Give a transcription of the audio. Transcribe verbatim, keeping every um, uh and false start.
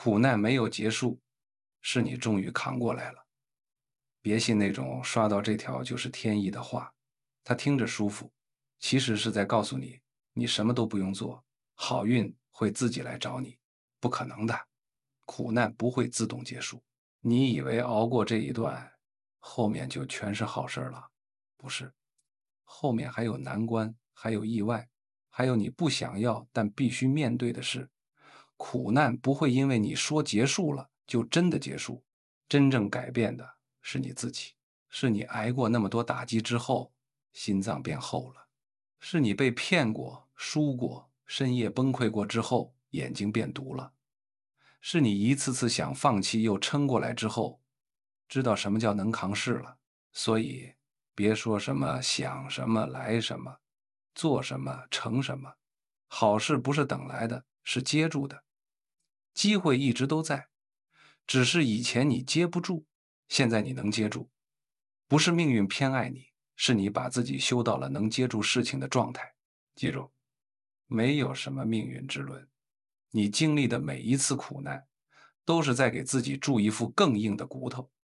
苦难没有结束，是你终于扛过来了。别信那种刷到这条就是天意的话，它听着舒服，其实是在告诉你，你什么都不用做，好运会自己来找你。不可能的，苦难不会自动结束。你以为熬过这一段，后面就全是好事了？不是，后面还有难关，还有意外，还有你不想要但必须面对的事。苦难不会因为你说结束了就真的结束，真正改变的是你自己，是你挨过那么多打击之后，心脏变厚了，是你被骗过、输过、深夜崩溃过之后，眼睛变毒了，是你一次次想放弃又撑过来之后，知道什么叫能扛事了。所以别说什么想什么来什么，做什么成什么，好事不是等来的，是接住的。机会一直都在，只是以前你接不住，现在你能接住。不是命运偏爱你，是你把自己修到了能接住事情的状态。记住，没有什么命运之轮，你经历的每一次苦难，都是在给自己铸一副更硬的骨头。